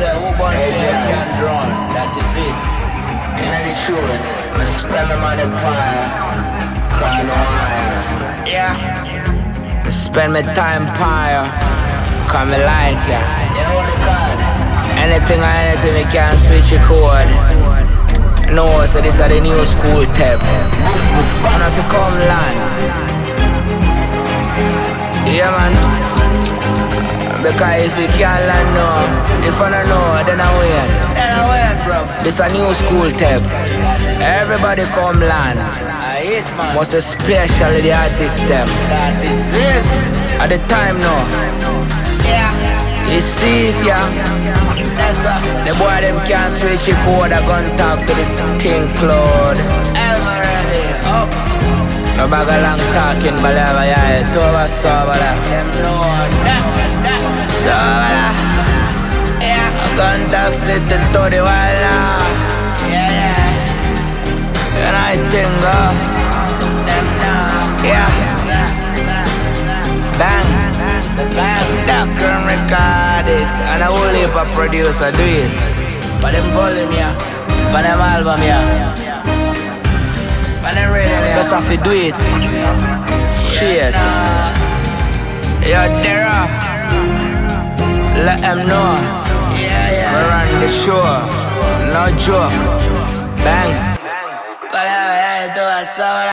say, who born fear can drown, that is it. You know the truth, I spend my money fire, cry no higher. Yeah. I spend my time pyre, cause me like ya. You know what I got? Anything or anything, we can switch your code. No, so this is the new school tab. And if you come land, yeah man. Because if you can't land now, if I don't know, then I win, bro. This a new school tab. Everybody come land. Must especially the artist them. That is it. At the time now. Yeah. You see it, yeah. That's a The boy them can't switch your code. I gon' talk to the King Cloud. ever ready. Up. No bag of long talking, balava, yeah. Tova sobala. Them know that. Sobala. Yeah. I gon' talk to the 30 while now. Yeah. And I think, Them know. yeah. Bang. The bang. Doctor record it. And a whole heap of producer do it. But them volume, yeah. For them album, yeah. But them rhythm, yeah. Just have to do it. Straight. Yo, Dara. Let them know. Yeah. We run the show. No joke. Bang. But I do a soul.